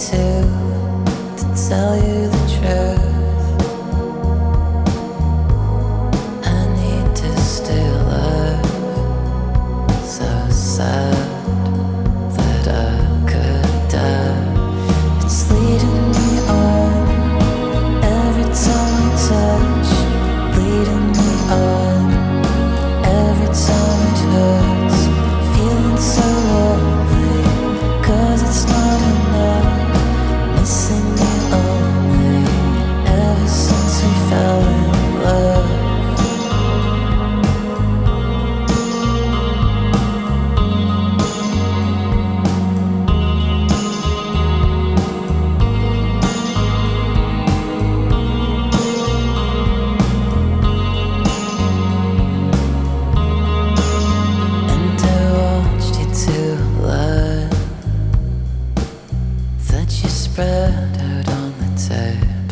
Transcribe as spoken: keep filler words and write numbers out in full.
to, to tell you the truth. I need to still love, so sad that I could die. It's leading me on every time we touch, leading me on every time it hurts. Feeling so lonely, 'cause it's not enough. Missing you only ever since we fell in love. That you spread out on the table.